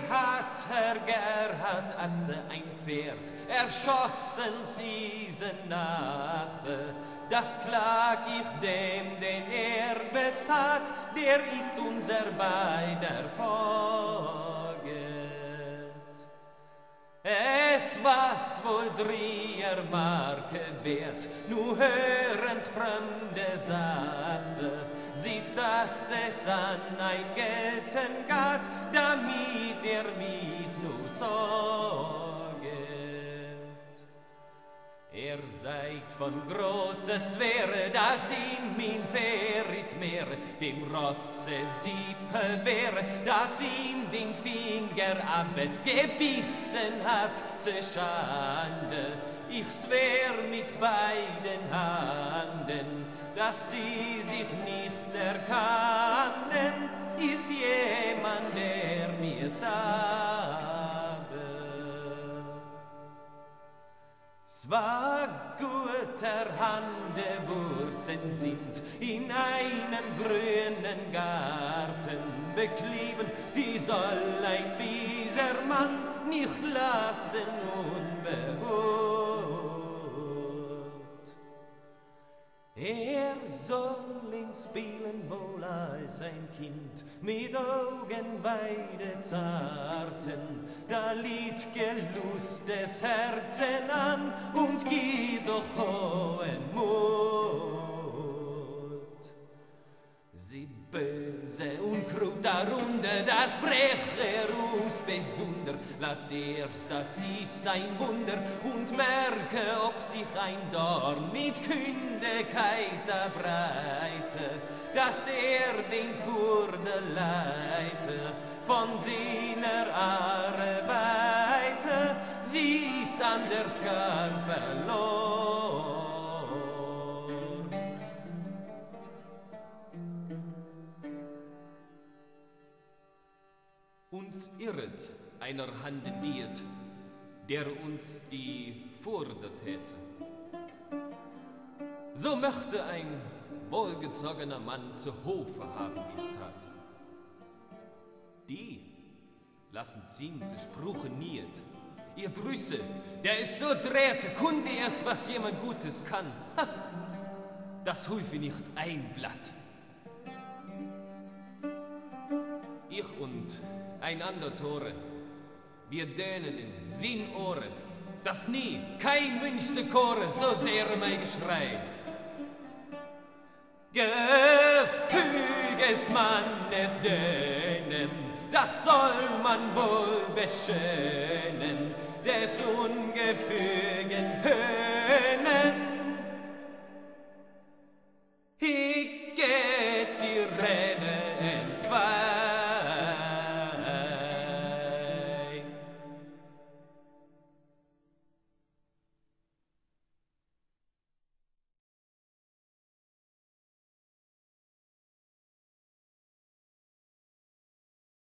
hat Herr Gerhard Atze ein Pferd, erschossen sie nache. Das klag ich dem, den best hat, der ist unser beider Voget. Es was wohl 3 Marke wert, nur hörend fremde Sache, sieht, dass es an ein Getten geht, damit mich nur sorget. Seid von großes Schwere, dass ihm mein Pferd mehr dem Rosse Siepe wäre, dass ihm den Finger abgebissen hat, ze Schande. Ich schwör mit beiden Handen, dass sie sich nicht erkannen, ist jemand, der mir stabe. Es war guter Handewurzeln sind in einem grünen Garten beklieben, die soll ein dieser Mann nicht lassen unbewohnt. Er soll ins Spielen wohl als ein Kind mit Augenweide zarten, da lied Gelust des Herzen an und geht doch hohen Mut. Sie böse und krut darunter, das breche aus besonder, lat erst, das ist ein Wunder, und merke, ob sich ein Dorn mit Kündigkeit erbreite, dass den Furde leite, von seiner Arbeite, sie ist anders gar verloren. Uns irret einer Hande diet, der uns die Furde täte. So möchte ein wohlgezogener Mann zu Hofe haben, wie's tat. Die lassen ziehen se Spruche niet. Ihr Drüsse, der ist so drähte, kunde erst, was jemand Gutes kann. Ha, das hufe nicht ein Blatt. Ich und ein ander Tore, wir dänen in sin Ohre, das nie, kein Mönch se Chore, so sehr mein Geschrei. Gefüges Mannes dänen, das soll man wohl beschönen, des ungefügen Höhnen